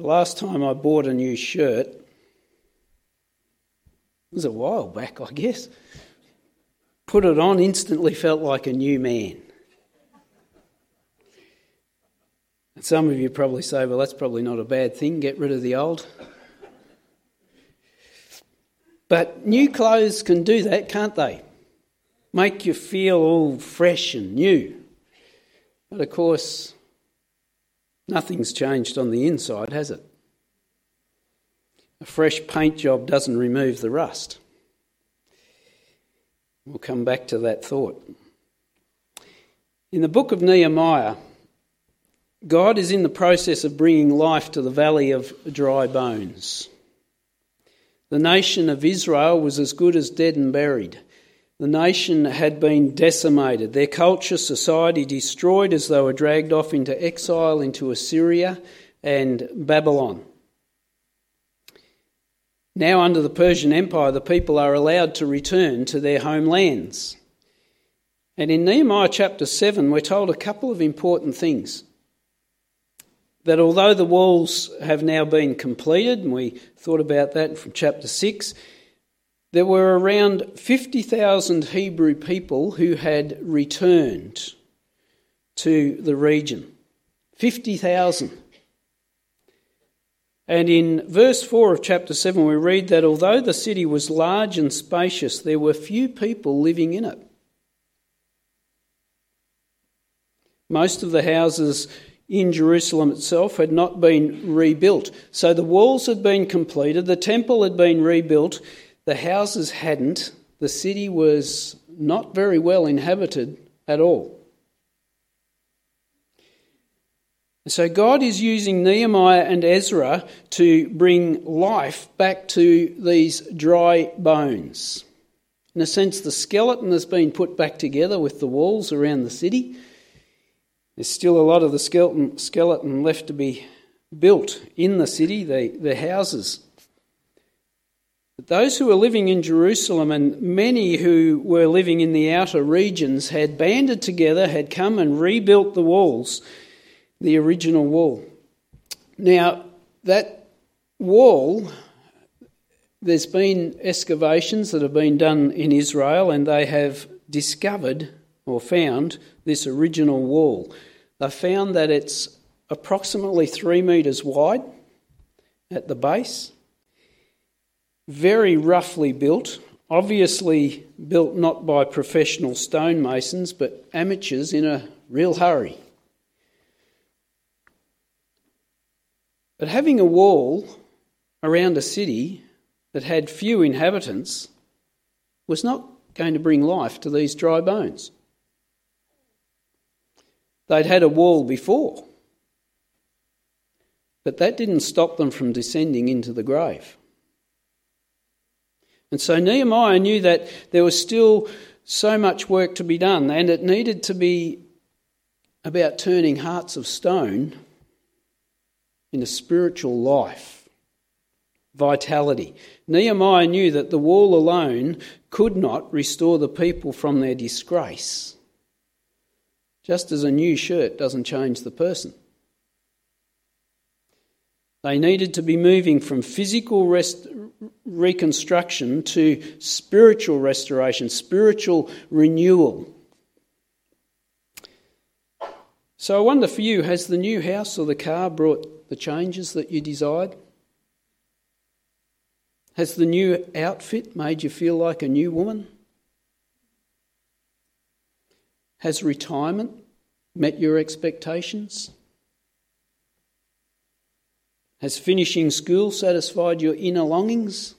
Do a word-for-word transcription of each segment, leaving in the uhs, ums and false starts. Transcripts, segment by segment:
The last time I bought a new shirt, it was a while back, I guess. Put it on, instantly felt like a new man. And some of you probably say, well, that's probably not a bad thing, get rid of the old. But new clothes can do that, can't they? Make you feel all fresh and new. But of course, nothing's changed on the inside, has it? A fresh paint job doesn't remove the rust. We'll come back to that thought. In the book of Nehemiah, God is in the process of bringing life to the valley of dry bones. The nation of Israel was as good as dead and buried. The nation had been decimated, their culture, society destroyed as they were dragged off into exile into Assyria and Babylon. Now under the Persian Empire, the people are allowed to return to their homelands. And in Nehemiah chapter seven, we're told a couple of important things. That although the walls have now been completed, and we thought about that from chapter six, there were around fifty thousand Hebrew people who had returned to the region. fifty thousand. And in verse four of chapter seven, we read that although the city was large and spacious, there were few people living in it. Most of the houses in Jerusalem itself had not been rebuilt. So the walls had been completed, the temple had been rebuilt, the houses hadn't. The city was not very well inhabited at all. So God is using Nehemiah and Ezra to bring life back to these dry bones. In a sense, the skeleton has been put back together with the walls around the city. There's still a lot of the skeleton, skeleton left to be built in the city, the, the houses. But those who were living in Jerusalem and many who were living in the outer regions had banded together, had come and rebuilt the walls, the original wall. Now, that wall, there's been excavations that have been done in Israel and they have discovered or found this original wall. They found that it's approximately three metres wide at the base, very roughly built, obviously built not by professional stonemasons but amateurs in a real hurry. But having a wall around a city that had few inhabitants was not going to bring life to these dry bones. They'd had a wall before, but that didn't stop them from descending into the grave. And so Nehemiah knew that there was still so much work to be done, and it needed to be about turning hearts of stone into spiritual life, vitality. Nehemiah knew that the wall alone could not restore the people from their disgrace. Just as a new shirt doesn't change the person. They needed to be moving from physical rest, reconstruction to spiritual restoration, spiritual renewal. So I wonder for you, has the new house or the car brought the changes that you desired? Has the new outfit made you feel like a new woman? Has retirement met your expectations? Has finishing school satisfied your inner longings?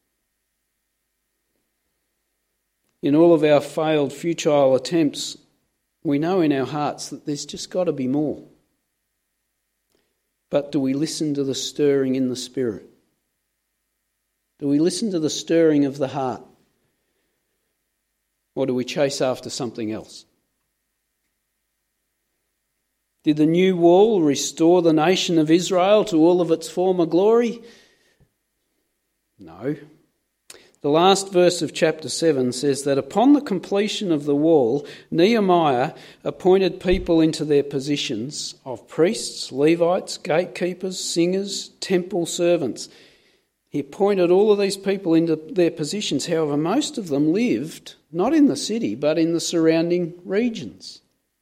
In all of our failed futile attempts, we know in our hearts that there's just got to be more. But do we listen to the stirring in the spirit? Do we listen to the stirring of the heart? Or do we chase after something else? Did the new wall restore the nation of Israel to all of its former glory? No. The last verse of chapter seven says that upon the completion of the wall, Nehemiah appointed people into their positions of priests, Levites, gatekeepers, singers, temple servants. He appointed all of these people into their positions. However, most of them lived not in the city, but in the surrounding regions.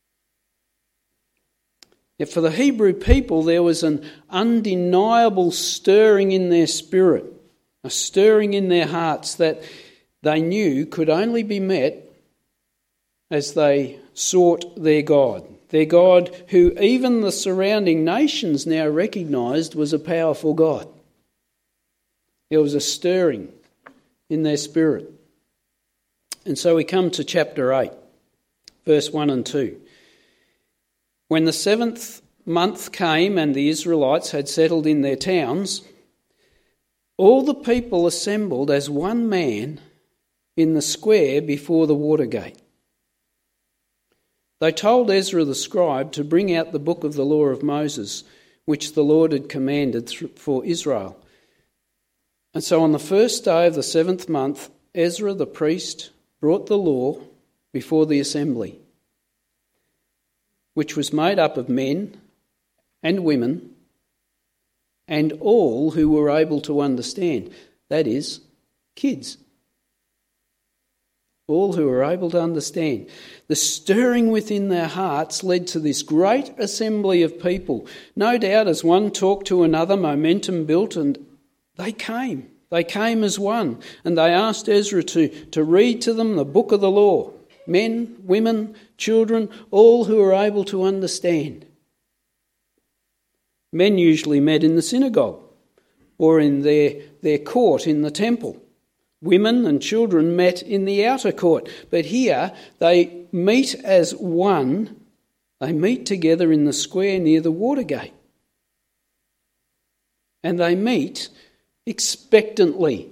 Yet for the Hebrew people, there was an undeniable stirring in their spirit, a stirring in their hearts that they knew could only be met as they sought their God. Their God who even the surrounding nations now recognised was a powerful God. There was a stirring in their spirit. And so we come to chapter eight, verse one and two. When the seventh month came and the Israelites had settled in their towns, all the people assembled as one man in the square before the water gate. They told Ezra the scribe to bring out the book of the law of Moses, which the Lord had commanded for Israel. And so on the first day of the seventh month, Ezra the priest brought the law before the assembly, which was made up of men and women and all who were able to understand, that is, kids. All who were able to understand. The stirring within their hearts led to this great assembly of people. No doubt as one talked to another, momentum built, and they came. They came as one, and they asked Ezra to, to read to them the book of the law. Men, women, children, all who were able to understand. Men usually met in the synagogue or in their, their court in the temple. Women and children met in the outer court. But here they meet as one. They meet together in the square near the water gate. And they meet expectantly,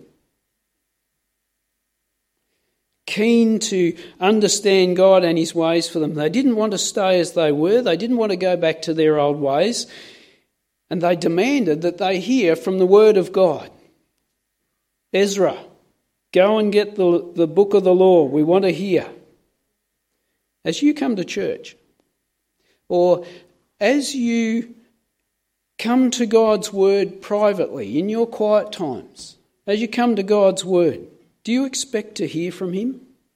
keen to understand God and his ways for them. They didn't want to stay as they were. They didn't want to go back to their old ways. And they demanded that they hear from the word of God. Ezra, go and get the, the book of the law. We want to hear. As you come to church, or as you come to God's word privately in your quiet times, as you come to God's word, do you expect to hear from him?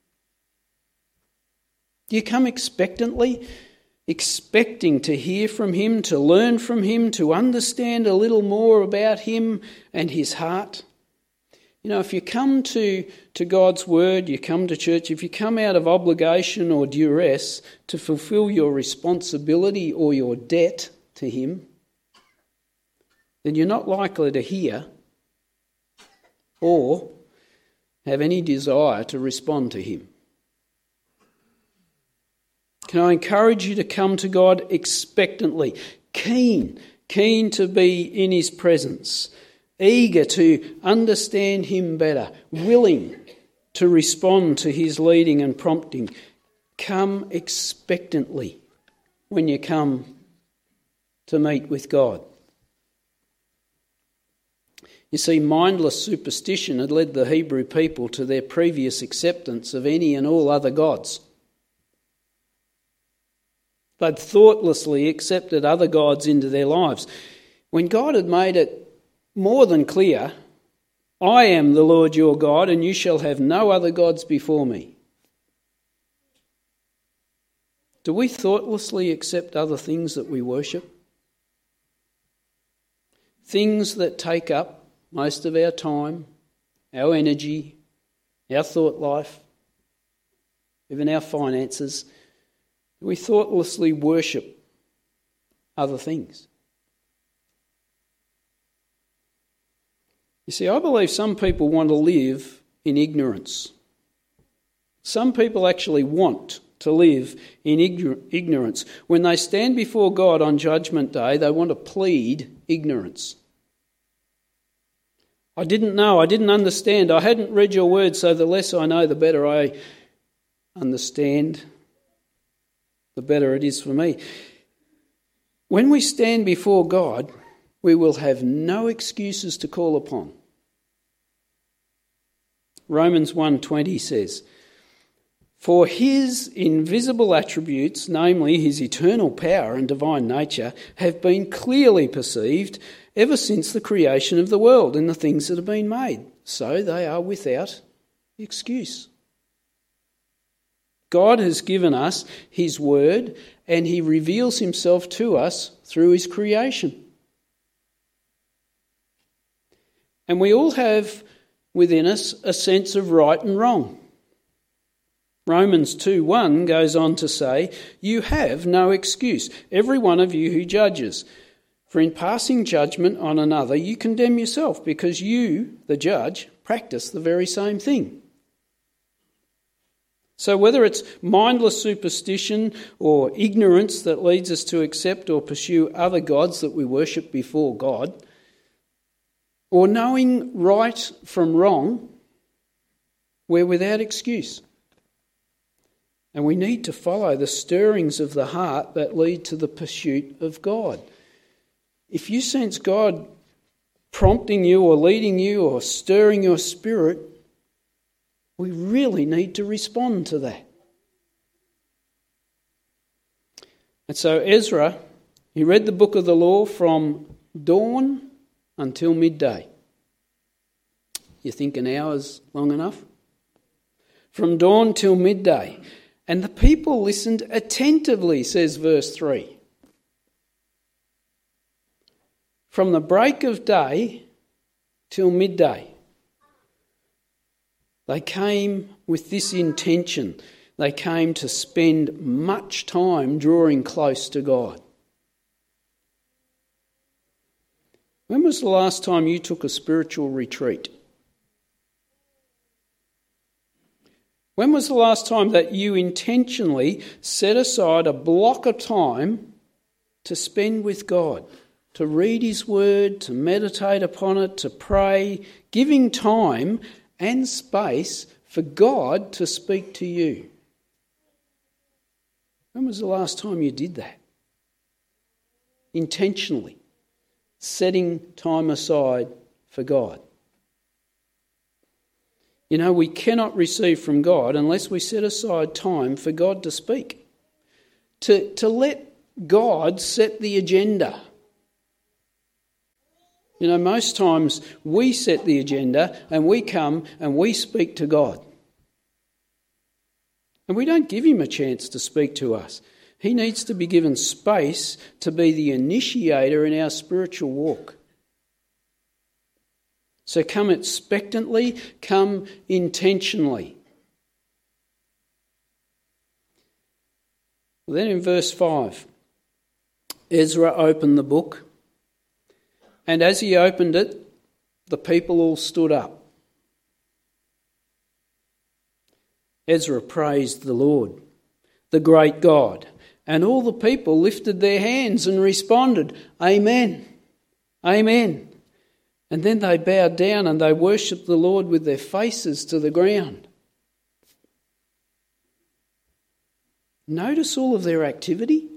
Do you come expectantly, expecting to hear from him, to learn from him, to understand a little more about him and his heart? You know, if you come to, to God's word, you come to church, if you come out of obligation or duress to fulfill your responsibility or your debt to him, then you're not likely to hear or have any desire to respond to him. Can I encourage you to come to God expectantly, keen, keen to be in his presence, eager to understand him better, willing to respond to his leading and prompting. Come expectantly when you come to meet with God. You see, mindless superstition had led the Hebrew people to their previous acceptance of any and all other gods. They'd thoughtlessly accepted other gods into their lives, when God had made it more than clear, I am the Lord your God, and you shall have no other gods before me. Do we thoughtlessly accept other things that we worship? Things that take up most of our time, our energy, our thought life, even our finances. We thoughtlessly worship other things. You see, I believe some people want to live in ignorance. Some people actually want to live in ignorance. When they stand before God on Judgment Day, they want to plead ignorance. I didn't know, I didn't understand, I hadn't read your word, so the less I know, the better I understand, the better it is for me. When we stand before God, we will have no excuses to call upon. Romans one twenty says, "For his invisible attributes, namely his eternal power and divine nature, have been clearly perceived ever since the creation of the world in the things that have been made. So they are without excuse." God has given us his word, and he reveals himself to us through his creation. And we all have within us a sense of right and wrong. Romans two one goes on to say, "You have no excuse, every one of you who judges. For in passing judgment on another, you condemn yourself, because you, the judge, practice the very same thing." So whether it's mindless superstition or ignorance that leads us to accept or pursue other gods that we worship before God, or knowing right from wrong, we're without excuse. And we need to follow the stirrings of the heart that lead to the pursuit of God. If you sense God prompting you or leading you or stirring your spirit, we really need to respond to that. And so Ezra, he read the book of the law from dawn until midday. You think an hour's long enough? From dawn till midday. And the people listened attentively, says verse three. From the break of day till midday. They came with this intention. They came to spend much time drawing close to God. When was the last time you took a spiritual retreat? When was the last time that you intentionally set aside a block of time to spend with God, to read his word, to meditate upon it, to pray, giving time and space for God to speak to you? When was the last time you did that? Intentionally, setting time aside for God. You know, we cannot receive from God unless we set aside time for God to speak. To, to let God set the agenda. You know, most times we set the agenda and we come and we speak to God. And we don't give him a chance to speak to us. He needs to be given space to be the initiator in our spiritual walk. So come expectantly, come intentionally. Then in verse five, Ezra opened the book, and as he opened it, the people all stood up. Ezra praised the Lord, the great God, and all the people lifted their hands and responded, "Amen, Amen." And then they bowed down and they worshipped the Lord with their faces to the ground. Notice all of their activity.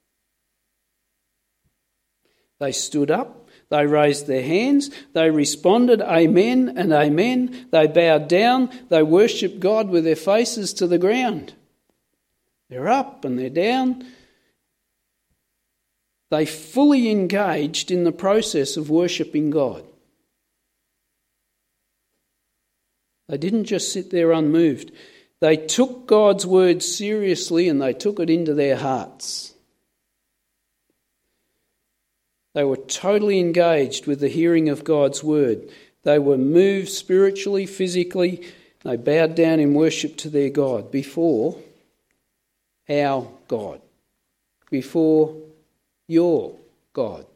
They stood up. They raised their hands, they responded, "Amen" and "Amen." They bowed down, they worshipped God with their faces to the ground. They're up and they're down. They fully engaged in the process of worshipping God. They didn't just sit there unmoved. They took God's word seriously and they took it into their hearts. They were totally engaged with the hearing of God's word. They were moved spiritually, physically. They bowed down in worship to their God before our God, before your God.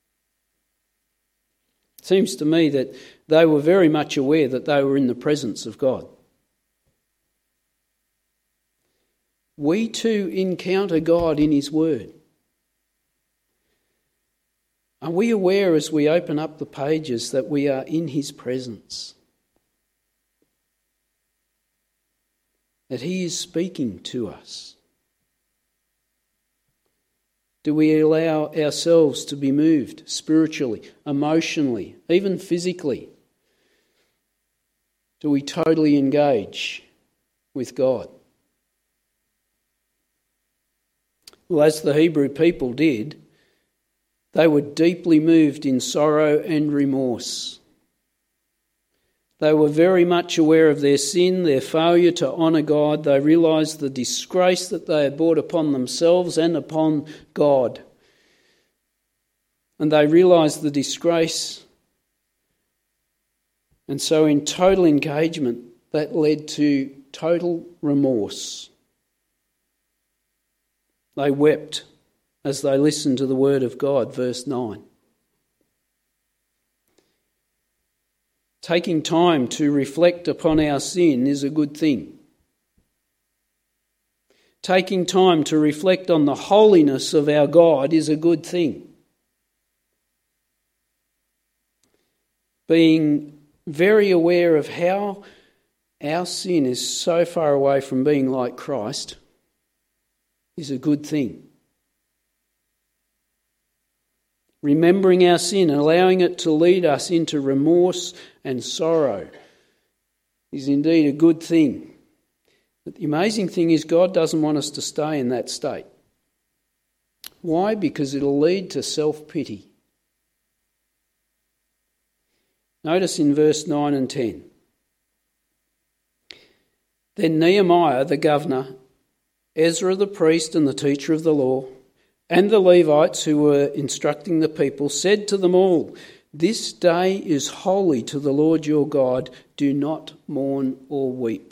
It seems to me that they were very much aware that they were in the presence of God. We too encounter God in his word. Are we aware as we open up the pages that we are in his presence? That he is speaking to us? Do we allow ourselves to be moved spiritually, emotionally, even physically? Do we totally engage with God? Well, as the Hebrew people did, they were deeply moved in sorrow and remorse. They were very much aware of their sin, their failure to honour God. They realised the disgrace that they had brought upon themselves and upon God. And they realised the disgrace. And so in total engagement, that led to total remorse. They wept as they listened to the word of God, verse nine. Taking time to reflect upon our sin is a good thing. Taking time to reflect on the holiness of our God is a good thing. Being very aware of how our sin is so far away from being like Christ is a good thing. Remembering our sin and allowing it to lead us into remorse and sorrow is indeed a good thing. But the amazing thing is God doesn't want us to stay in that state. Why? Because it'll lead to self-pity. Notice in verse nine and ten. Then Nehemiah the governor, Ezra the priest and the teacher of the law, and the Levites who were instructing the people said to them all, "This day is holy to the Lord your God. Do not mourn or weep."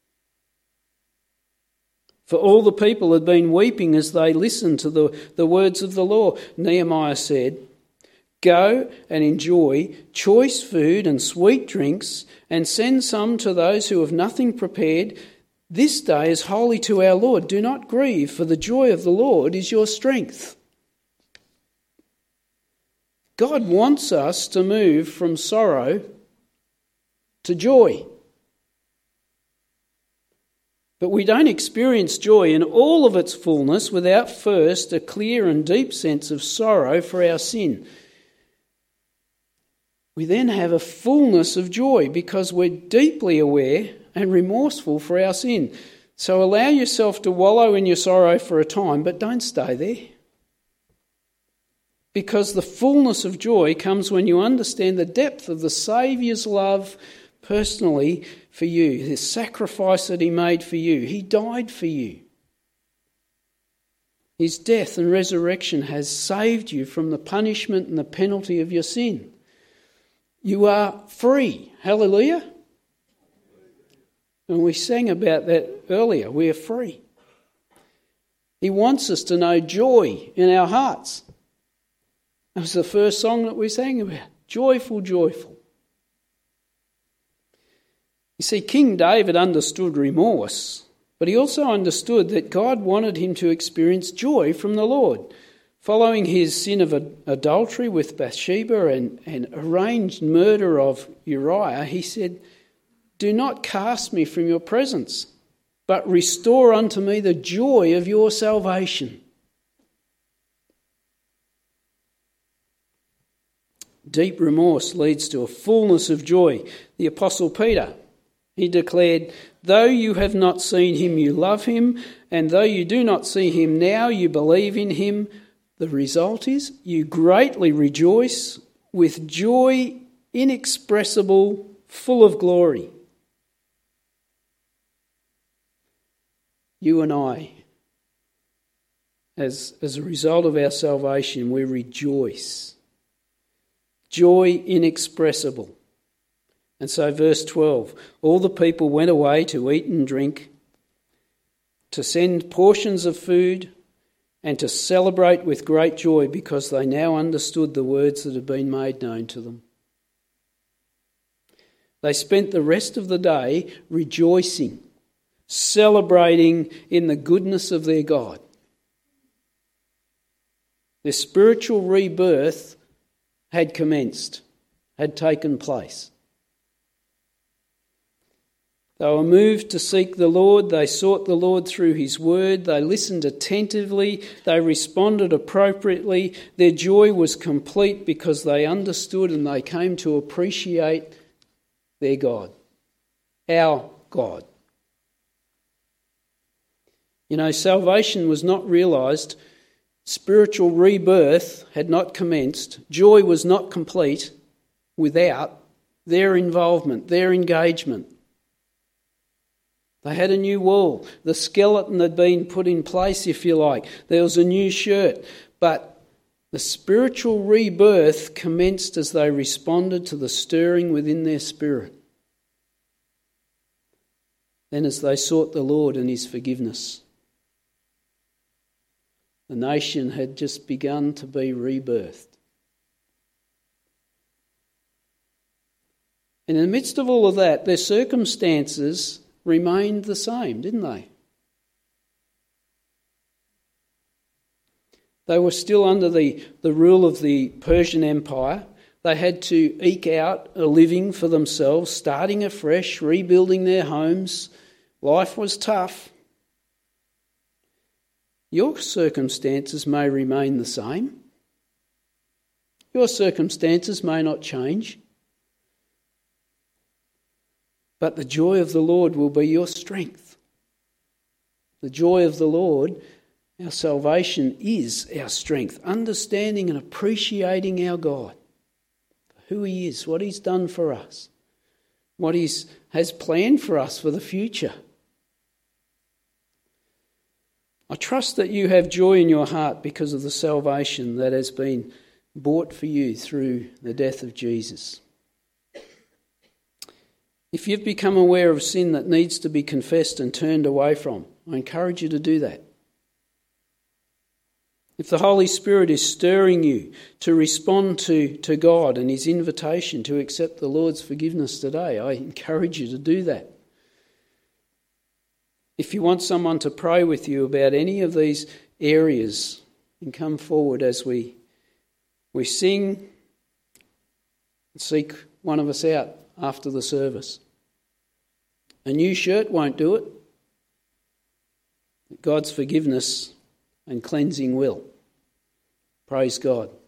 For all the people had been weeping as they listened to the, the words of the law. Nehemiah said, "Go and enjoy choice food and sweet drinks, and send some to those who have nothing prepared. This day is holy to our Lord. Do not grieve, for the joy of the Lord is your strength." God wants us to move from sorrow to joy. But we don't experience joy in all of its fullness without first a clear and deep sense of sorrow for our sin. We then have a fullness of joy because we're deeply aware and remorseful for our sin. So allow yourself to wallow in your sorrow for a time, but don't stay there. Because the fullness of joy comes when you understand the depth of the Saviour's love personally for you, the sacrifice that he made for you. He died for you. His death and resurrection has saved you from the punishment and the penalty of your sin. You are free. Hallelujah. And we sang about that earlier. We are free. He wants us to know joy in our hearts. That was the first song that we sang about. Joyful, joyful. You see, King David understood remorse, but he also understood that God wanted him to experience joy from the Lord. Following his sin of adultery with Bathsheba and, and arranged murder of Uriah, he said, "Do not cast me from your presence, but restore unto me the joy of your salvation." Deep remorse leads to a fullness of joy. The Apostle Peter, he declared, "Though you have not seen him, you love him, and though you do not see him now, you believe in him. The result is you greatly rejoice with joy inexpressible, full of glory." You and I, as, as a result of our salvation, we rejoice. Joy inexpressible. And so verse twelve, all the people went away to eat and drink, to send portions of food, and to celebrate with great joy because they now understood the words that had been made known to them. They spent the rest of the day rejoicing, celebrating in the goodness of their God. Their spiritual rebirth had commenced, had taken place. They were moved to seek the Lord. They sought the Lord through his word. They listened attentively. They responded appropriately. Their joy was complete because they understood and they came to appreciate their God. our God. You know, salvation was not realised, spiritual rebirth had not commenced, joy was not complete without their involvement, their engagement. They had a new wall. The skeleton had been put in place, if you like. There was a new shirt. But the spiritual rebirth commenced as they responded to the stirring within their spirit. Then as they sought the Lord and his forgiveness. The nation had just begun to be rebirthed. And in the midst of all of that, their circumstances remained the same, didn't they? They were still under the, the rule of the Persian Empire. They had to eke out a living for themselves, starting afresh, rebuilding their homes. Life was tough. Your circumstances may remain the same. Your circumstances may not change. But the joy of the Lord will be your strength. The joy of the Lord, our salvation, is our strength. Understanding and appreciating our God, who he is, what he's done for us, what he has planned for us for the future. I trust that you have joy in your heart because of the salvation that has been bought for you through the death of Jesus. If you've become aware of sin that needs to be confessed and turned away from, I encourage you to do that. If the Holy Spirit is stirring you to respond to, to God and his invitation to accept the Lord's forgiveness today, I encourage you to do that. If you want someone to pray with you about any of these areas, then come forward as we, we sing and seek one of us out after the service. A new shirt won't do it. God's forgiveness and cleansing will. Praise God.